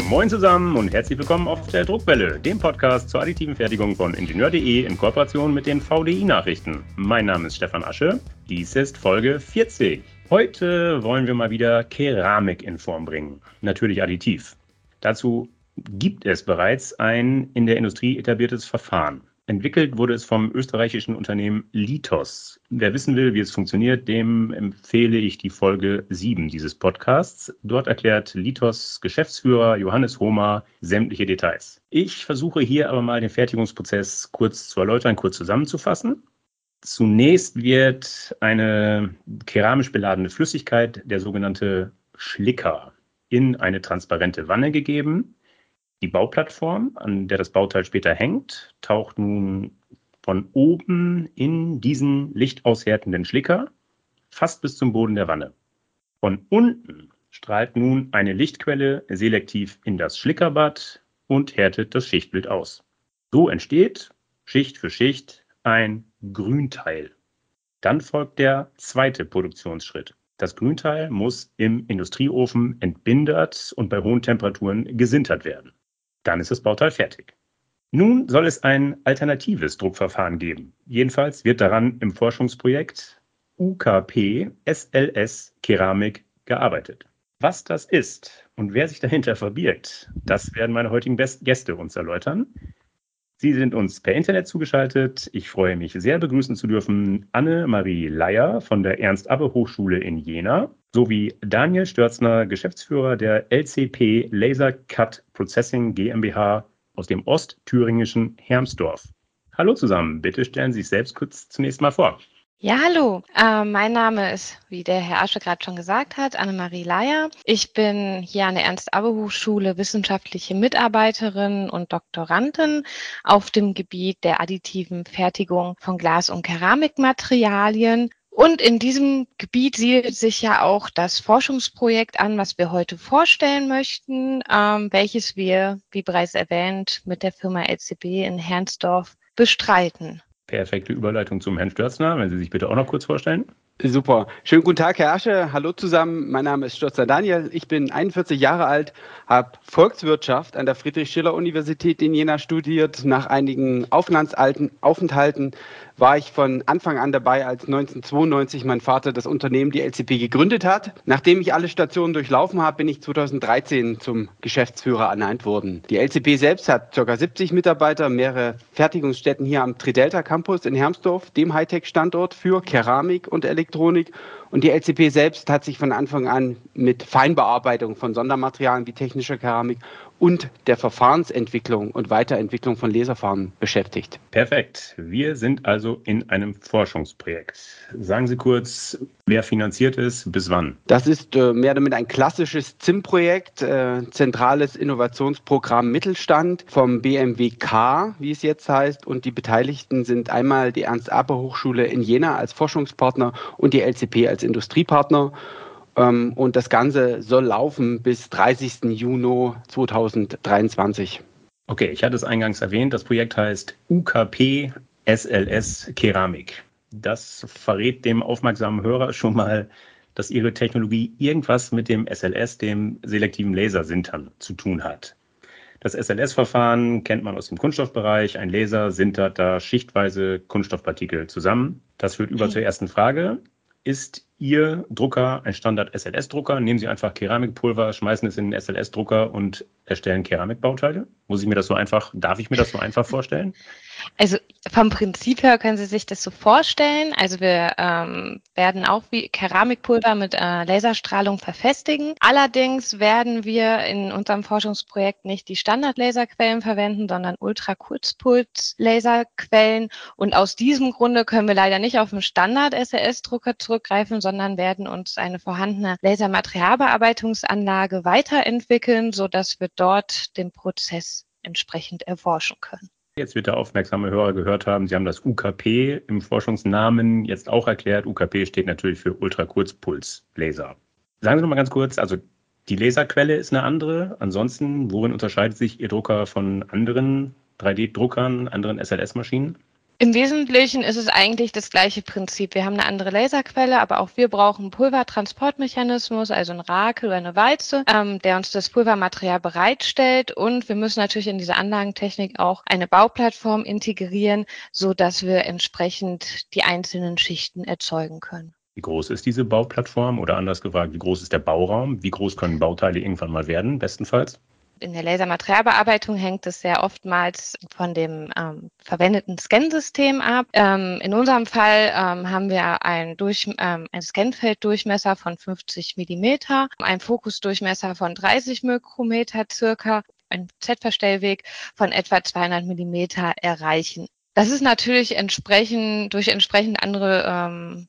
Moin zusammen und herzlich willkommen auf der Druckwelle, dem Podcast zur additiven Fertigung von Ingenieur.de in Kooperation mit den VDI-Nachrichten. Mein Name ist Stefan Asche, dies ist Folge 40. Heute wollen wir mal wieder Keramik in Form bringen, natürlich additiv. Dazu gibt es bereits ein in der Industrie etabliertes Verfahren. Entwickelt wurde es vom österreichischen Unternehmen Litos. Wer wissen will, wie es funktioniert, dem empfehle ich die Folge 7 dieses Podcasts. Dort erklärt Litos Geschäftsführer Johannes Hohmer sämtliche Details. Ich versuche hier aber mal den Fertigungsprozess kurz zu erläutern, kurz zusammenzufassen. Zunächst wird eine keramisch beladene Flüssigkeit, der sogenannte Schlicker, in eine transparente Wanne gegeben. Die Bauplattform, an der das Bauteil später hängt, taucht nun von oben in diesen lichtaushärtenden Schlicker fast bis zum Boden der Wanne. Von unten strahlt nun eine Lichtquelle selektiv in das Schlickerbad und härtet das Schichtbild aus. So entsteht Schicht für Schicht ein Grünteil. Dann folgt der zweite Produktionsschritt. Das Grünteil muss im Industrieofen entbindert und bei hohen Temperaturen gesintert werden. Dann ist das Bauteil fertig. Nun soll es ein alternatives Druckverfahren geben. Jedenfalls wird daran im Forschungsprojekt UKP SLS Keramik gearbeitet. Was das ist und wer sich dahinter verbirgt, das werden meine heutigen Gäste uns erläutern. Sie sind uns per Internet zugeschaltet. Ich freue mich sehr, begrüßen zu dürfen Anne-Marie Leier von der Ernst-Abbe-Hochschule in Jena sowie Daniel Stürzner, Geschäftsführer der LCP Laser Cut Processing GmbH aus dem ostthüringischen Hermsdorf. Hallo zusammen, bitte stellen Sie sich selbst kurz zunächst mal vor. Ja, hallo. Mein Name ist, wie der Herr Asche gerade schon gesagt hat, Anne-Marie Leier. Ich bin hier an der Ernst-Abbe-Hochschule wissenschaftliche Mitarbeiterin und Doktorandin auf dem Gebiet der additiven Fertigung von Glas- und Keramikmaterialien. Und in diesem Gebiet siedelt sich ja auch das Forschungsprojekt an, was wir heute vorstellen möchten, welches wir, wie bereits erwähnt, mit der Firma LCP in Hermsdorf bestreiten. Perfekte Überleitung zum Herrn Stürzner, wenn Sie sich bitte auch noch kurz vorstellen. Super. Schönen guten Tag, Herr Asche. Hallo zusammen. Mein Name ist Stürzner Daniel. Ich bin 41 Jahre alt, habe Volkswirtschaft an der Friedrich-Schiller-Universität in Jena studiert. Nach einigen Aufenthalten war ich von Anfang an dabei, als 1992 mein Vater das Unternehmen, die LCP, gegründet hat. Nachdem ich alle Stationen durchlaufen habe, bin ich 2013 zum Geschäftsführer ernannt worden. Die LCP selbst hat ca. 70 Mitarbeiter, mehrere Fertigungsstätten hier am Tridelta Campus in Hermsdorf, dem Hightech-Standort für Keramik und Elektronik. Und die LCP selbst hat sich von Anfang an mit Feinbearbeitung von Sondermaterialien wie technischer Keramik und der Verfahrensentwicklung und Weiterentwicklung von Laserfarben beschäftigt. Perfekt. Wir sind also in einem Forschungsprojekt. Sagen Sie kurz, wer finanziert ist, bis wann? Das ist mehr oder minder ein klassisches ZIM-Projekt, zentrales Innovationsprogramm Mittelstand vom BMWK, wie es jetzt heißt. Und die Beteiligten sind einmal die Ernst-Abbe-Hochschule in Jena als Forschungspartner und die LCP als Industriepartner. Und das Ganze soll laufen bis 30. Juni 2023. Okay, ich hatte es eingangs erwähnt, das Projekt heißt UKP SLS Keramik. Das verrät dem aufmerksamen Hörer schon mal, dass Ihre Technologie irgendwas mit dem SLS, dem selektiven Lasersintern, zu tun hat. Das SLS-Verfahren kennt man aus dem Kunststoffbereich. Ein Laser sintert da schichtweise Kunststoffpartikel zusammen. Das führt über zur ersten Frage. Ist Ihr Drucker ein Standard-SLS-Drucker? Nehmen Sie einfach Keramikpulver, schmeißen es in den SLS-Drucker und erstellen Keramikbauteile? Darf ich mir das so einfach vorstellen? Also vom Prinzip her können Sie sich das so vorstellen. Also wir werden auch wie Keramikpulver mit Laserstrahlung verfestigen. Allerdings werden wir in unserem Forschungsprojekt nicht die Standard-Laserquellen verwenden, sondern Ultrakurzpuls-Laserquellen. Und aus diesem Grunde können wir leider nicht auf einen Standard-SLS-Drucker zurückgreifen, sondern werden uns eine vorhandene Lasermaterialbearbeitungsanlage weiterentwickeln, sodass wir dort den Prozess entsprechend erforschen können. Jetzt wird der aufmerksame Hörer gehört haben, Sie haben das UKP im Forschungsnamen jetzt auch erklärt. UKP steht natürlich für Ultrakurzpulslaser. Sagen Sie noch mal ganz kurz, also die Laserquelle ist eine andere. Ansonsten, worin unterscheidet sich Ihr Drucker von anderen 3D-Druckern, anderen SLS-Maschinen? Im Wesentlichen ist es eigentlich das gleiche Prinzip. Wir haben eine andere Laserquelle, aber auch wir brauchen einen Pulvertransportmechanismus, also einen Rakel oder eine Walze, der uns das Pulvermaterial bereitstellt. Und wir müssen natürlich in diese Anlagentechnik auch eine Bauplattform integrieren, sodass wir entsprechend die einzelnen Schichten erzeugen können. Wie groß ist diese Bauplattform oder anders gefragt, wie groß ist der Bauraum? Wie groß können Bauteile irgendwann mal werden, bestenfalls? In der Lasermaterialbearbeitung hängt es sehr oftmals von dem verwendeten Scansystem ab. In unserem Fall haben wir ein Scanfelddurchmesser von 50 Millimeter, einen Fokusdurchmesser von 30 Mikrometer circa, ein Z-Verstellweg von etwa 200 Millimeter erreichen. Das ist natürlich durch entsprechend andere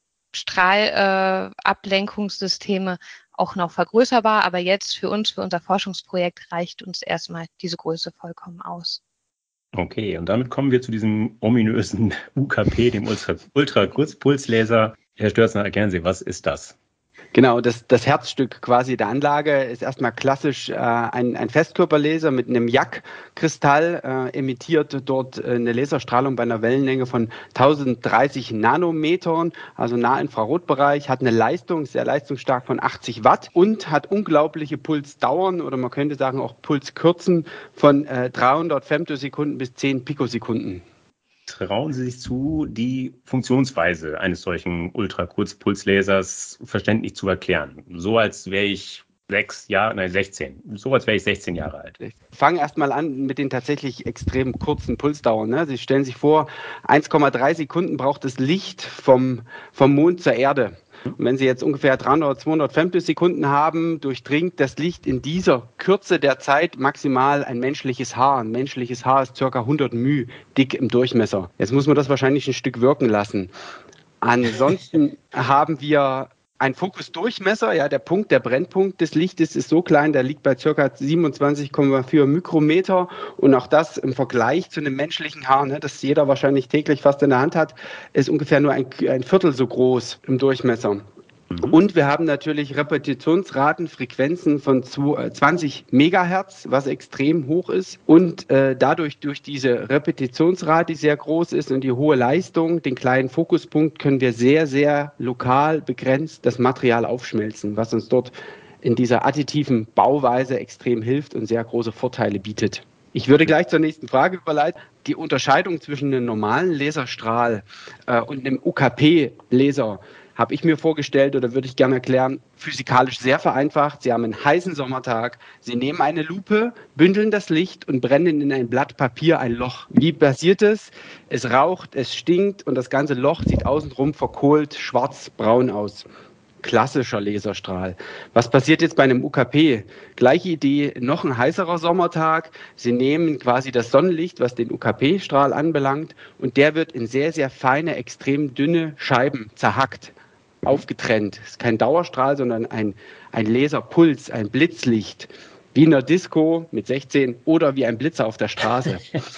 Strahlablenkungssysteme auch noch vergrößerbar, aber jetzt für unser Forschungsprojekt reicht uns erstmal diese Größe vollkommen aus. Okay, und damit kommen wir zu diesem ominösen UKP, dem Ultrakurzpulslaser. Herr Stürzner, erklären Sie, was ist das? Genau, das Herzstück quasi der Anlage ist erstmal klassisch ein Festkörperlaser mit einem YAG-Kristall, emittiert dort eine Laserstrahlung bei einer Wellenlänge von 1030 Nanometern, also Nahinfrarotbereich, hat eine Leistung, sehr leistungsstark von 80 Watt und hat unglaubliche Pulsdauern oder man könnte sagen auch Pulskürzen von 300 Femtosekunden bis 10 Pikosekunden. Trauen Sie sich zu, die Funktionsweise eines solchen Ultrakurzpulslasers verständlich zu erklären? So als wäre ich 16. So als wäre ich 16 Jahre alt. Ich fange erstmal an mit den tatsächlich extrem kurzen Pulsdauern. Ne? Sie stellen sich vor, 1,3 Sekunden braucht das Licht vom Mond zur Erde. Und wenn Sie jetzt ungefähr 300 oder 200 Femtosekunden haben, durchdringt das Licht in dieser Kürze der Zeit maximal ein menschliches Haar. Ein menschliches Haar ist ca. 100 μ dick im Durchmesser. Jetzt muss man das wahrscheinlich ein Stück wirken lassen. Ansonsten haben wir einen Fokusdurchmesser, ja, der Brennpunkt des Lichtes ist so klein, der liegt bei ca. 27,4 Mikrometer und auch das im Vergleich zu einem menschlichen Haar, ne, das jeder wahrscheinlich täglich fast in der Hand hat, ist ungefähr nur ein Viertel so groß im Durchmesser. Und wir haben natürlich Repetitionsraten, Frequenzen von 20 Megahertz, was extrem hoch ist. Und durch diese Repetitionsrate, die sehr groß ist und die hohe Leistung, den kleinen Fokuspunkt, können wir sehr, sehr lokal begrenzt das Material aufschmelzen, was uns dort in dieser additiven Bauweise extrem hilft und sehr große Vorteile bietet. Ich würde gleich zur nächsten Frage überleiten. Die Unterscheidung zwischen einem normalen Laserstrahl und einem UKP-Laser habe ich mir vorgestellt oder würde ich gerne erklären, physikalisch sehr vereinfacht. Sie haben einen heißen Sommertag, Sie nehmen eine Lupe, bündeln das Licht und brennen in ein Blatt Papier ein Loch. Wie passiert es? Es raucht, es stinkt und das ganze Loch sieht außenrum verkohlt schwarz-braun aus. Klassischer Laserstrahl. Was passiert jetzt bei einem UKP? Gleiche Idee, noch ein heißerer Sommertag. Sie nehmen quasi das Sonnenlicht, was den UKP-Strahl anbelangt, und der wird in sehr, sehr feine, extrem dünne Scheiben zerhackt, aufgetrennt. Es ist kein Dauerstrahl, sondern ein Laserpuls, ein Blitzlicht. Wie in der Disco mit 16 oder wie ein Blitzer auf der Straße.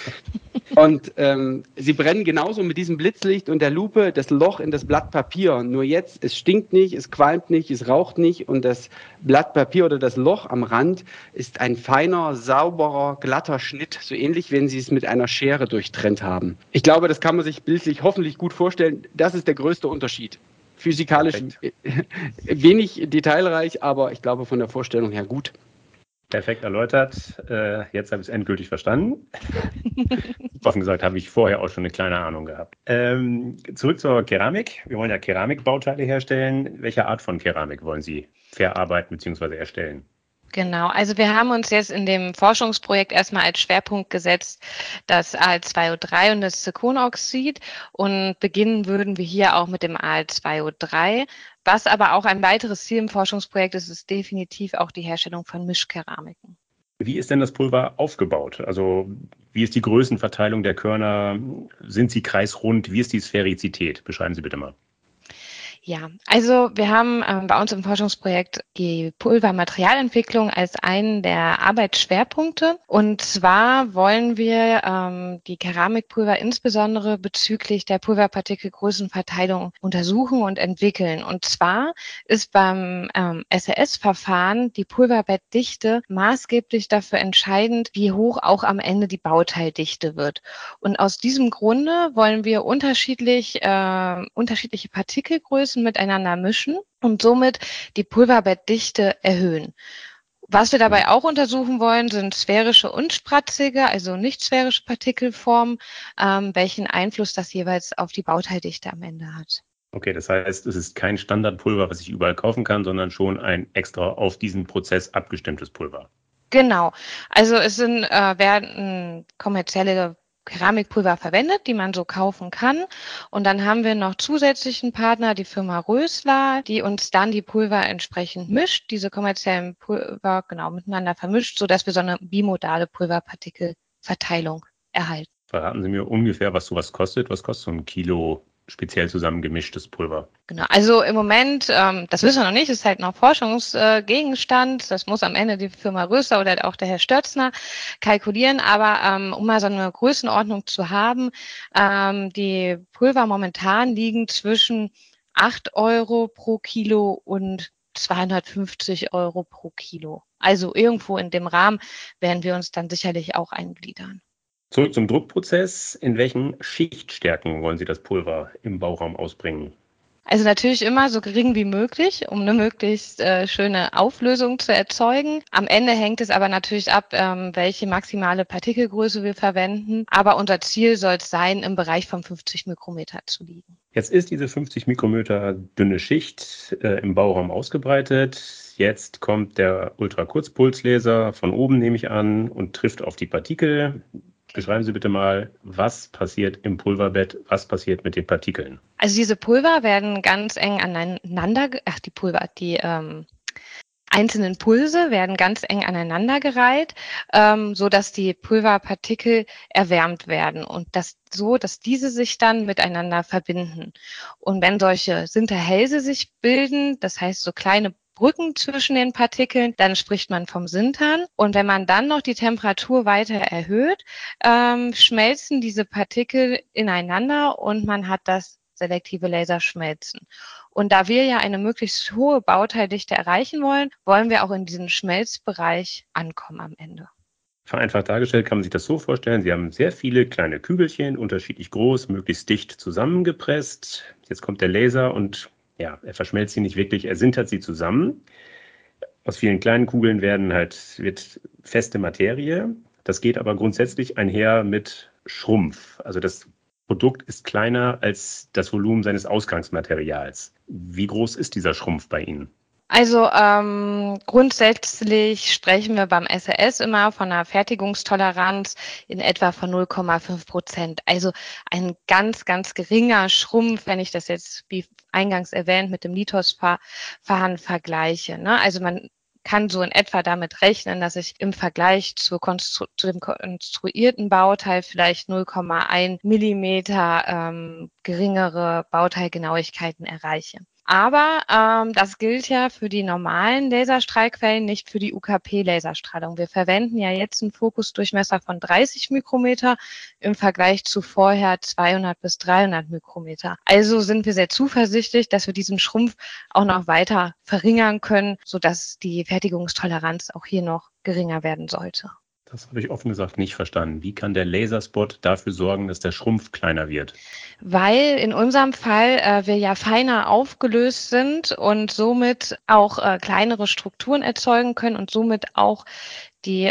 Und sie brennen genauso mit diesem Blitzlicht und der Lupe das Loch in das Blatt Papier. Nur jetzt, es stinkt nicht, es qualmt nicht, es raucht nicht und das Blatt Papier oder das Loch am Rand ist ein feiner, sauberer, glatter Schnitt, so ähnlich, wenn Sie es mit einer Schere durchtrennt haben. Ich glaube, das kann man sich bildlich hoffentlich gut vorstellen. Das ist der größte Unterschied. Physikalisch wenig detailreich, aber ich glaube von der Vorstellung her gut. Perfekt erläutert. Jetzt habe ich es endgültig verstanden. Offen gesagt habe ich vorher auch schon eine kleine Ahnung gehabt. Zurück zur Keramik. Wir wollen ja Keramikbauteile herstellen. Welche Art von Keramik wollen Sie verarbeiten bzw. erstellen? Genau, also wir haben uns jetzt in dem Forschungsprojekt erstmal als Schwerpunkt gesetzt das Al2O3 und das Zirkonoxid und beginnen würden wir hier auch mit dem Al2O3. Was aber auch ein weiteres Ziel im Forschungsprojekt ist, ist definitiv auch die Herstellung von Mischkeramiken. Wie ist denn das Pulver aufgebaut? Also wie ist die Größenverteilung der Körner? Sind sie kreisrund? Wie ist die Sphärizität? Beschreiben Sie bitte mal. Ja, also wir haben bei uns im Forschungsprojekt die Pulvermaterialentwicklung als einen der Arbeitsschwerpunkte. Und zwar wollen wir die Keramikpulver insbesondere bezüglich der Pulverpartikelgrößenverteilung untersuchen und entwickeln. Und zwar ist beim SRS-Verfahren die Pulverbettdichte maßgeblich dafür entscheidend, wie hoch auch am Ende die Bauteildichte wird. Und aus diesem Grunde wollen wir unterschiedliche Partikelgrößen miteinander mischen und somit die Pulverbettdichte erhöhen. Was wir dabei auch untersuchen wollen, sind sphärische und spratzige, also nicht sphärische Partikelformen, welchen Einfluss das jeweils auf die Bauteildichte am Ende hat. Okay, das heißt, es ist kein Standardpulver, was ich überall kaufen kann, sondern schon ein extra auf diesen Prozess abgestimmtes Pulver. Genau. Also es werden kommerzielle Keramikpulver verwendet, die man so kaufen kann. Und dann haben wir noch zusätzlichen Partner, die Firma Rösler, die uns dann die Pulver entsprechend mischt, diese kommerziellen Pulver genau miteinander vermischt, sodass wir so eine bimodale Pulverpartikelverteilung erhalten. Verraten Sie mir ungefähr, was sowas kostet. Was kostet so ein Kilo speziell zusammengemischtes Pulver? Genau, also im Moment, das wissen wir noch nicht, ist halt noch Forschungsgegenstand. Das muss am Ende die Firma Rösler oder auch der Herr Stötzner kalkulieren. Aber um mal so eine Größenordnung zu haben, die Pulver momentan liegen zwischen 8 Euro pro Kilo und 250 Euro pro Kilo. Also irgendwo in dem Rahmen werden wir uns dann sicherlich auch eingliedern. Zurück zum Druckprozess. In welchen Schichtstärken wollen Sie das Pulver im Bauraum ausbringen? Also natürlich immer so gering wie möglich, um eine möglichst schöne Auflösung zu erzeugen. Am Ende hängt es aber natürlich ab, welche maximale Partikelgröße wir verwenden. Aber unser Ziel soll es sein, im Bereich von 50 Mikrometer zu liegen. Jetzt ist diese 50 Mikrometer dünne Schicht im Bauraum ausgebreitet. Jetzt kommt der Ultrakurzpulslaser von oben, nehme ich an, und trifft auf die Partikel. Beschreiben Sie bitte mal, was passiert im Pulverbett, was passiert mit den Partikeln? Also diese Pulver werden ganz eng die einzelnen Pulse werden ganz eng aneinandergereiht, so dass die Pulverpartikel erwärmt werden und dass diese sich dann miteinander verbinden. Und wenn solche Sinterhälse sich bilden, das heißt so kleine Brücken zwischen den Partikeln, dann spricht man vom Sintern. Und wenn man dann noch die Temperatur weiter erhöht, schmelzen diese Partikel ineinander und man hat das selektive Laserschmelzen. Und da wir ja eine möglichst hohe Bauteildichte erreichen wollen, wollen wir auch in diesen Schmelzbereich ankommen am Ende. Vereinfacht dargestellt kann man sich das so vorstellen, Sie haben sehr viele kleine Kügelchen, unterschiedlich groß, möglichst dicht zusammengepresst. Jetzt kommt der Laser und ja, er verschmelzt sie nicht wirklich, er sintert sie zusammen. Aus vielen kleinen Kugeln wird feste Materie. Das geht aber grundsätzlich einher mit Schrumpf. Also das Produkt ist kleiner als das Volumen seines Ausgangsmaterials. Wie groß ist dieser Schrumpf bei Ihnen? Also grundsätzlich sprechen wir beim SRS immer von einer Fertigungstoleranz in etwa von 0,5%. Also ein ganz, ganz geringer Schrumpf, wenn ich das jetzt, wie eingangs erwähnt, mit dem Lithos-Verfahren vergleiche. Ne? Also man kann so in etwa damit rechnen, dass ich im Vergleich zu dem konstruierten Bauteil vielleicht 0,1 Millimeter geringere Bauteilgenauigkeiten erreiche. Aber das gilt ja für die normalen Laserstrahlquellen, nicht für die UKP-Laserstrahlung. Wir verwenden ja jetzt einen Fokusdurchmesser von 30 Mikrometer im Vergleich zu vorher 200 bis 300 Mikrometer. Also sind wir sehr zuversichtlich, dass wir diesen Schrumpf auch noch weiter verringern können, sodass die Fertigungstoleranz auch hier noch geringer werden sollte. Das habe ich offen gesagt nicht verstanden. Wie kann der Laserspot dafür sorgen, dass der Schrumpf kleiner wird? Weil in unserem Fall wir ja feiner aufgelöst sind und somit auch kleinere Strukturen erzeugen können und somit auch die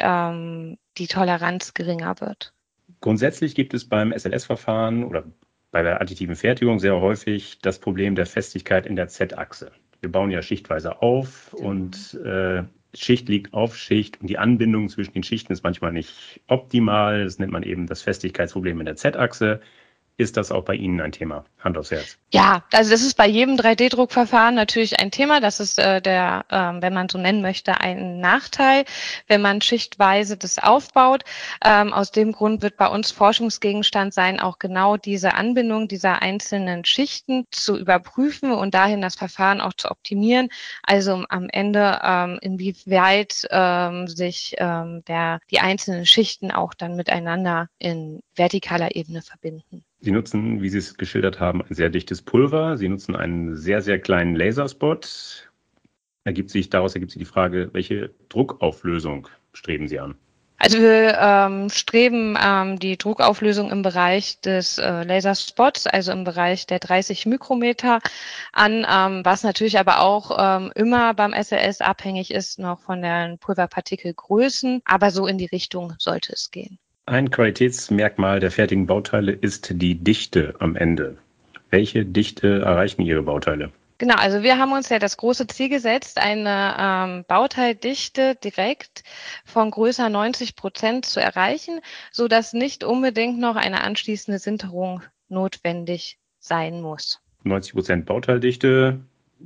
Toleranz geringer wird. Grundsätzlich gibt es beim SLS-Verfahren oder bei der additiven Fertigung sehr häufig das Problem der Festigkeit in der Z-Achse. Wir bauen ja schichtweise auf und Schicht liegt auf Schicht und die Anbindung zwischen den Schichten ist manchmal nicht optimal. Das nennt man eben das Festigkeitsproblem in der Z-Achse. ist das auch bei Ihnen ein Thema? Hand aufs Herz. Ja, also das ist bei jedem 3D-Druckverfahren natürlich ein Thema. Das ist wenn man so nennen möchte, ein Nachteil, wenn man schichtweise das aufbaut. Aus dem Grund wird bei uns Forschungsgegenstand sein, auch genau diese Anbindung dieser einzelnen Schichten zu überprüfen und dahin das Verfahren auch zu optimieren. Also am Ende, inwieweit sich die einzelnen Schichten auch dann miteinander in vertikaler Ebene verbinden. Sie nutzen, wie Sie es geschildert haben, ein sehr dichtes Pulver. Sie nutzen einen sehr, sehr kleinen Laserspot. Daraus ergibt sich die Frage, welche Druckauflösung streben Sie an? Also wir streben die Druckauflösung im Bereich des Laserspots, also im Bereich der 30 Mikrometer an, was natürlich aber auch immer beim SLS abhängig ist noch von den Pulverpartikelgrößen, aber so in die Richtung sollte es gehen. Ein Qualitätsmerkmal der fertigen Bauteile ist die Dichte am Ende. Welche Dichte erreichen Ihre Bauteile? Genau, also wir haben uns ja das große Ziel gesetzt, eine Bauteildichte direkt von größer 90% zu erreichen, sodass nicht unbedingt noch eine anschließende Sinterung notwendig sein muss. 90% Bauteildichte,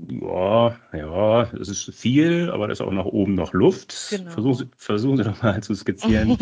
ja, das ist viel, aber da ist auch nach oben noch Luft. Genau. Versuchen Sie doch mal zu skizzieren,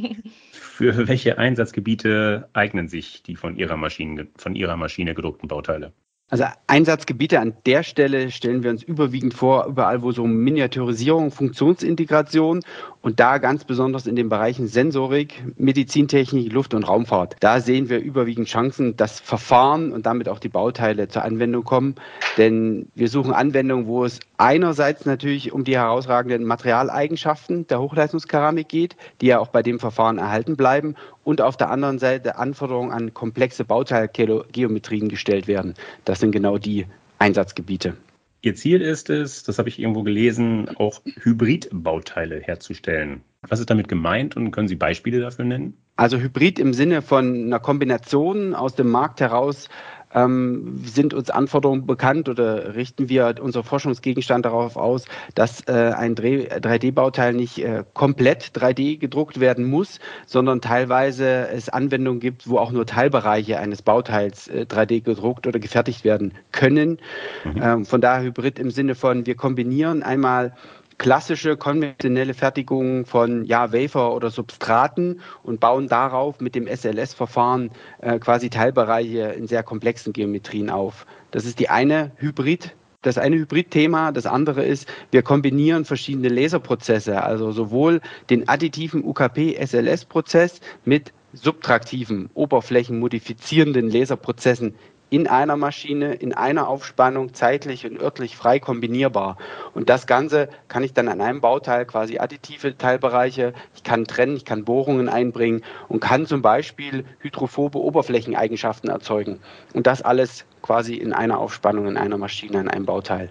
für welche Einsatzgebiete eignen sich die von Ihrer Maschine gedruckten Bauteile? Also Einsatzgebiete an der Stelle stellen wir uns überwiegend vor, überall wo so Miniaturisierung, Funktionsintegration und da ganz besonders in den Bereichen Sensorik, Medizintechnik, Luft- und Raumfahrt. Da sehen wir überwiegend Chancen, dass Verfahren und damit auch die Bauteile zur Anwendung kommen, denn wir suchen Anwendungen, wo es einerseits natürlich um die herausragenden Materialeigenschaften der Hochleistungskeramik geht, die ja auch bei dem Verfahren erhalten bleiben, und auf der anderen Seite Anforderungen an komplexe Bauteilgeometrien gestellt werden. Das sind genau die Einsatzgebiete. Ihr Ziel ist es, das habe ich irgendwo gelesen, auch Hybridbauteile herzustellen. Was ist damit gemeint und können Sie Beispiele dafür nennen? Also Hybrid im Sinne von einer Kombination aus dem Markt heraus sind uns Anforderungen bekannt oder richten wir unser Forschungsgegenstand darauf aus, dass ein 3D-Bauteil nicht komplett 3D gedruckt werden muss, sondern teilweise es Anwendungen gibt, wo auch nur Teilbereiche eines Bauteils 3D gedruckt oder gefertigt werden können. Von daher Hybrid im Sinne von, wir kombinieren einmal klassische konventionelle Fertigung von Wafer oder Substraten und bauen darauf mit dem SLS-Verfahren quasi Teilbereiche in sehr komplexen Geometrien auf. Das ist das eine Hybrid-Thema. Das andere ist, wir kombinieren verschiedene Laserprozesse, also sowohl den additiven UKP-SLS-Prozess mit subtraktiven, oberflächenmodifizierenden Laserprozessen in einer Maschine, in einer Aufspannung, zeitlich und örtlich frei kombinierbar. Und das Ganze kann ich dann an einem Bauteil quasi additive Teilbereiche, ich kann trennen, ich kann Bohrungen einbringen und kann zum Beispiel hydrophobe Oberflächeneigenschaften erzeugen. Und das alles quasi in einer Aufspannung, in einer Maschine, an einem Bauteil.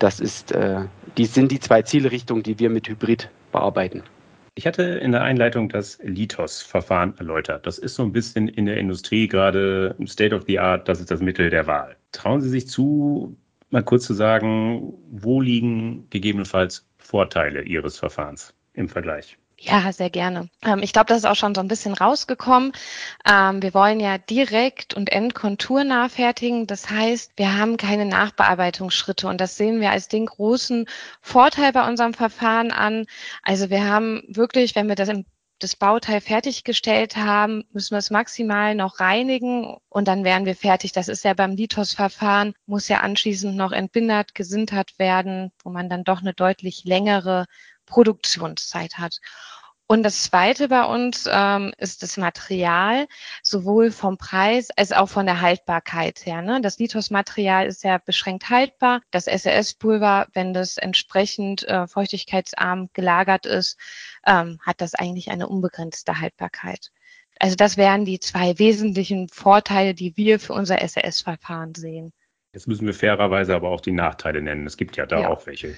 Sind die zwei Zielrichtungen, die wir mit Hybrid bearbeiten. Ich hatte in der Einleitung das Lithos-Verfahren erläutert. Das ist so ein bisschen in der Industrie gerade State of the Art, das ist das Mittel der Wahl. Trauen Sie sich zu, mal kurz zu sagen, wo liegen gegebenenfalls Vorteile Ihres Verfahrens im Vergleich? Ja, sehr gerne. Ich glaube, das ist auch schon so ein bisschen rausgekommen. Wir wollen ja direkt und endkonturnah fertigen. Das heißt, wir haben keine Nachbearbeitungsschritte und das sehen wir als den großen Vorteil bei unserem Verfahren an. Also wir haben wirklich, wenn wir das Bauteil fertiggestellt haben, müssen wir es maximal noch reinigen und dann wären wir fertig. Das ist ja beim Lithos-Verfahren, muss ja anschließend noch entbindert, gesintert werden, wo man dann doch eine deutlich längere Produktionszeit hat. Und das Zweite bei uns ist das Material, sowohl vom Preis als auch von der Haltbarkeit her. Ne? Das Lithos-Material ist ja beschränkt haltbar. Das SLS-Pulver, wenn das entsprechend feuchtigkeitsarm gelagert ist, hat das eigentlich eine unbegrenzte Haltbarkeit. Also das wären die zwei wesentlichen Vorteile, die wir für unser SLS-Verfahren sehen. Jetzt müssen wir fairerweise aber auch die Nachteile nennen. Es gibt ja da auch welche.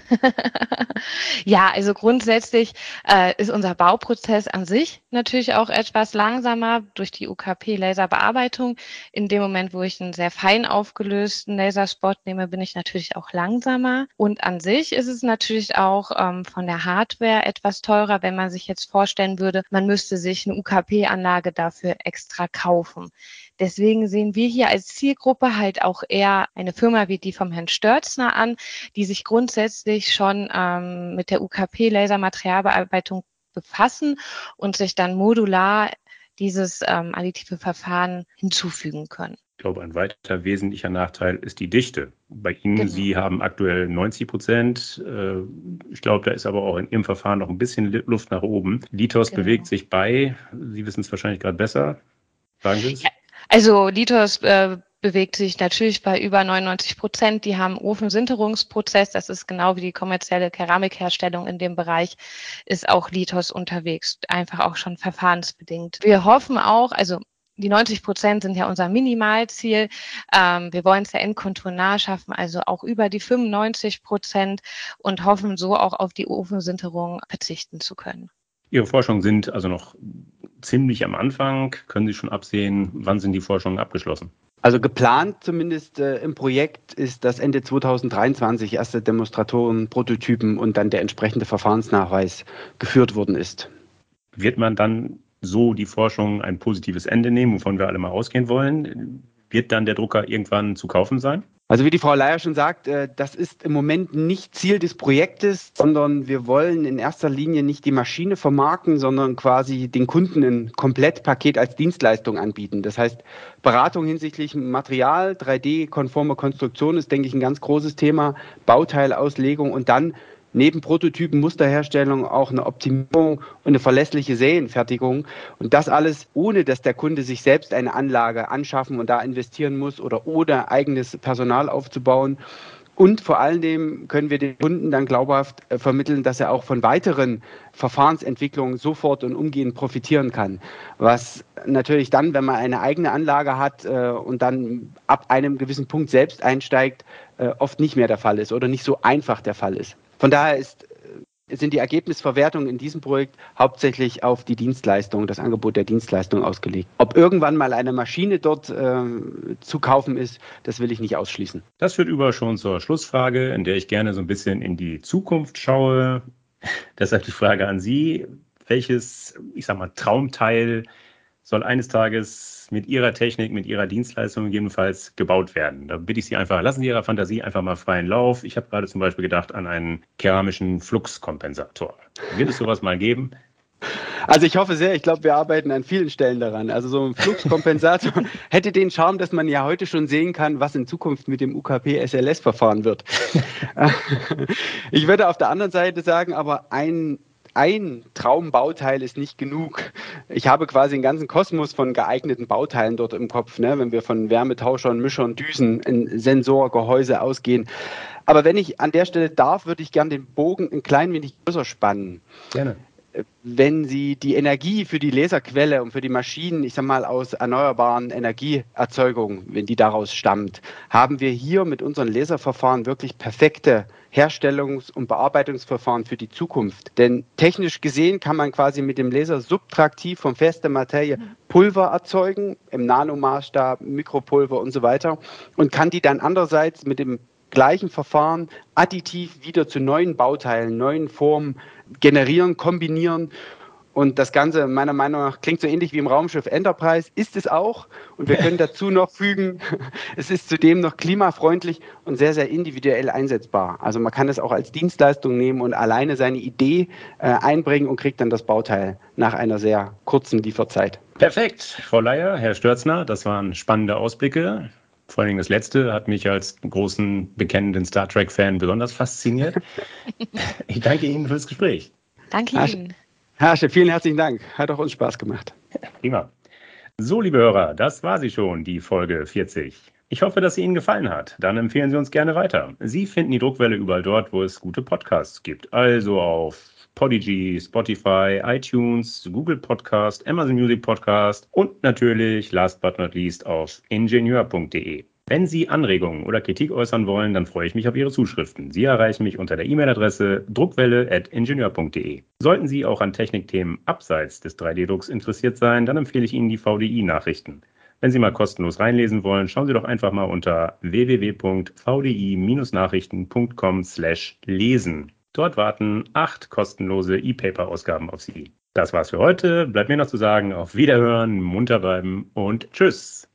Ja, also grundsätzlich ist unser Bauprozess an sich natürlich auch etwas langsamer durch die UKP-Laserbearbeitung. In dem Moment, wo ich einen sehr fein aufgelösten Laserspot nehme, bin ich natürlich auch langsamer. Und an sich ist es natürlich auch von der Hardware etwas teurer, wenn man sich jetzt vorstellen würde, man müsste sich eine UKP-Anlage dafür extra kaufen. Deswegen sehen wir hier als Zielgruppe halt auch eher eine Firma wie die vom Herrn Störtzner an, die sich grundsätzlich schon mit der UKP-Lasermaterialbearbeitung befassen und sich dann modular dieses additive Verfahren hinzufügen können. Ich glaube, ein weiterer wesentlicher Nachteil ist die Dichte. Bei Ihnen, genau. Sie haben aktuell 90%. Ich glaube, da ist aber auch in Ihrem Verfahren noch ein bisschen Luft nach oben. Litos bewegt sich bei, Sie wissen es wahrscheinlich gerade besser. Sagen Sie es? Ja, also Litos bewegt sich natürlich bei über 99%. Die haben Ofensinterungsprozess. Das ist genau wie die kommerzielle Keramikherstellung in dem Bereich, ist auch Litos unterwegs. Einfach auch schon verfahrensbedingt. Wir hoffen auch, also die 90% sind ja unser Minimalziel. Wir wollen es ja endkonturnah schaffen, also auch über die 95% und hoffen so auch auf die Ofensinterung verzichten zu können. Ihre Forschungen sind also noch ziemlich am Anfang. Können Sie schon absehen, wann sind die Forschungen abgeschlossen? Also geplant zumindest im Projekt ist, dass Ende 2023 erste Demonstratoren, Prototypen und dann der entsprechende Verfahrensnachweis geführt worden ist. Wird man dann so die Forschung ein positives Ende nehmen, wovon wir alle mal ausgehen wollen? Wird dann der Drucker irgendwann zu kaufen sein? Also wie die Frau Leier schon sagt, das ist im Moment nicht Ziel des Projektes, sondern wir wollen in erster Linie nicht die Maschine vermarkten, sondern quasi den Kunden ein Komplettpaket als Dienstleistung anbieten. Das heißt, Beratung hinsichtlich Material, 3D-konforme Konstruktion ist, denke ich, ein ganz großes Thema, Bauteilauslegung und dann neben Prototypen, Musterherstellung auch eine Optimierung und eine verlässliche Serienfertigung. Und das alles, ohne dass der Kunde sich selbst eine Anlage anschaffen und da investieren muss oder eigenes Personal aufzubauen. Und vor allen Dingen können wir den Kunden dann glaubhaft vermitteln, dass er auch von weiteren Verfahrensentwicklungen sofort und umgehend profitieren kann. Was natürlich dann, wenn man eine eigene Anlage hat und dann ab einem gewissen Punkt selbst einsteigt, oft nicht mehr der Fall ist oder nicht so einfach der Fall ist. Von daher sind die Ergebnisverwertungen in diesem Projekt hauptsächlich auf die Dienstleistung, das Angebot der Dienstleistung ausgelegt. Ob irgendwann mal eine Maschine dort zu kaufen ist, das will ich nicht ausschließen. Das führt über schon zur Schlussfrage, in der ich gerne so ein bisschen in die Zukunft schaue. Deshalb die Frage an Sie, welches, ich sag mal, Traumteil soll eines Tages mit Ihrer Technik, mit Ihrer Dienstleistung jedenfalls gebaut werden? Da bitte ich Sie einfach, lassen Sie Ihrer Fantasie einfach mal freien Lauf. Ich habe gerade zum Beispiel gedacht an einen keramischen Fluxkompensator. Wird es sowas mal geben? Also ich hoffe sehr, ich glaube, wir arbeiten an vielen Stellen daran. Also so ein Fluxkompensator hätte den Charme, dass man ja heute schon sehen kann, was in Zukunft mit dem UKP-SLS-Verfahren wird. Ich würde auf der anderen Seite sagen, aber ein Traumbauteil ist nicht genug. Ich habe quasi einen ganzen Kosmos von geeigneten Bauteilen dort im Kopf, ne? Wenn wir von Wärmetauschern, Mischern, Düsen, Sensorgehäuse ausgehen. Aber wenn ich an der Stelle darf, würde ich gerne den Bogen ein klein wenig größer spannen. Gerne. Wenn Sie die Energie für die Laserquelle und für die Maschinen, ich sag mal, aus erneuerbaren Energieerzeugung, wenn die daraus stammt, haben wir hier mit unseren Laserverfahren wirklich perfekte Herstellungs- und Bearbeitungsverfahren für die Zukunft. Denn technisch gesehen kann man quasi mit dem Laser subtraktiv von fester Materie Pulver erzeugen, im Nanomaßstab, Mikropulver und so weiter, und kann die dann andererseits mit dem gleichen Verfahren additiv wieder zu neuen Bauteilen, neuen Formen generieren, kombinieren. Und das Ganze, meiner Meinung nach, klingt so ähnlich wie im Raumschiff Enterprise, ist es auch. Und wir können dazu noch fügen, es ist zudem noch klimafreundlich und sehr, sehr individuell einsetzbar. Also man kann es auch als Dienstleistung nehmen und alleine seine Idee einbringen und kriegt dann das Bauteil nach einer sehr kurzen Lieferzeit. Perfekt, Frau Leier, Herr Störtzner, das waren spannende Ausblicke. Vor allen Dingen das Letzte hat mich als großen, bekennenden Star Trek-Fan besonders fasziniert. Ich danke Ihnen fürs Gespräch. Danke Ihnen. Herr Asche, vielen herzlichen Dank. Hat auch uns Spaß gemacht. Prima. So, liebe Hörer, das war sie schon, die Folge 40. Ich hoffe, dass sie Ihnen gefallen hat. Dann empfehlen Sie uns gerne weiter. Sie finden die Druckwelle überall dort, wo es gute Podcasts gibt. Also auf Podigy, Spotify, iTunes, Google Podcast, Amazon Music Podcast und natürlich, last but not least, auf ingenieur.de. Wenn Sie Anregungen oder Kritik äußern wollen, dann freue ich mich auf Ihre Zuschriften. Sie erreichen mich unter der E-Mail-Adresse druckwelle@ingenieur.de. Sollten Sie auch an Technikthemen abseits des 3D-Drucks interessiert sein, dann empfehle ich Ihnen die VDI-Nachrichten. Wenn Sie mal kostenlos reinlesen wollen, schauen Sie doch einfach mal unter www.vdi-nachrichten.com/lesen. Dort warten 8 kostenlose E-Paper-Ausgaben auf Sie. Das war's für heute. Bleibt mir noch zu sagen, auf Wiederhören, munter bleiben und tschüss.